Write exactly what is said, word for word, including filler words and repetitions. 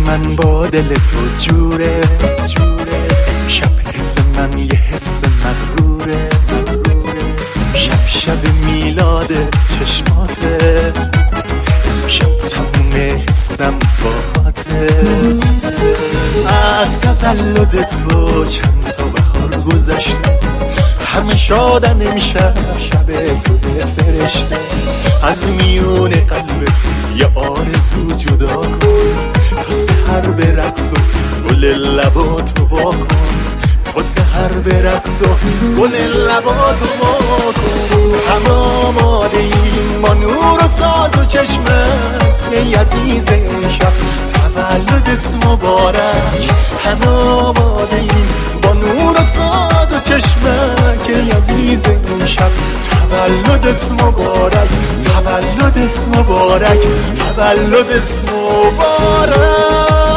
من با دل تو جوره جوره امشب حس من یه حس مغروره امشب شب میلاد چشماته امشب تموم حسم باهاته از تولد تو چند تا بهار گذشته همه شادن امشب شب تو فرشته از میون قلبت یه آرزو جدا کن تا سحر به رقص و گل لباتو وا کن تا سحر به رقص و گل لباتو وا کن همه آماده ایم با نور و ساز و چشمت ای عزیز امشب تولدت مبارک همه آماده ایم با نور و ساز و چشمت ای عزیز امشب تولدت مبارک تولدت مبارک تولدت مبارک